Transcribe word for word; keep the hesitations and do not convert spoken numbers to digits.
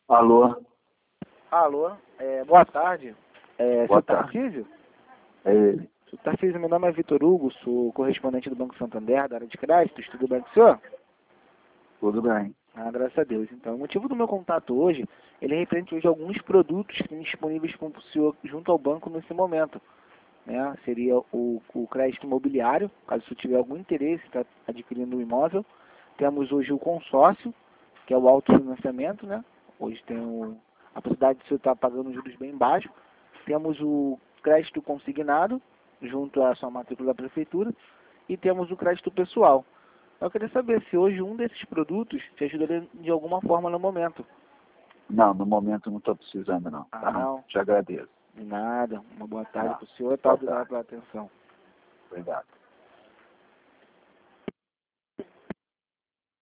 Alô? Alô, é, boa tarde. É, Boa seu tarde. Tarcísio? É ele. Seu Tarcísio, meu nome é Vitor Hugo, sou correspondente do Banco Santander, da área de créditos, tudo bem com o senhor? Tudo bem. Ah, graças a Deus. Então, o motivo do meu contato hoje, ele é referente hoje a alguns produtos que têm disponíveis para o senhor junto ao banco nesse momento. Né? Seria o, o crédito imobiliário, caso o senhor tiver algum interesse em estar adquirindo um imóvel. Temos hoje o consórcio, que é o autofinanciamento, né? Hoje tem o, a possibilidade de você estar pagando juros bem baixos. Temos o crédito consignado, junto à sua matrícula da prefeitura, e temos o crédito pessoal. Eu queria saber se hoje um desses produtos te ajudaria de alguma forma no momento. Não, no momento não estou precisando não. Ah, Tá? não. Te agradeço. De nada. Uma boa tarde Não. para o senhor e Boa obrigado tarde. pela atenção. Obrigado.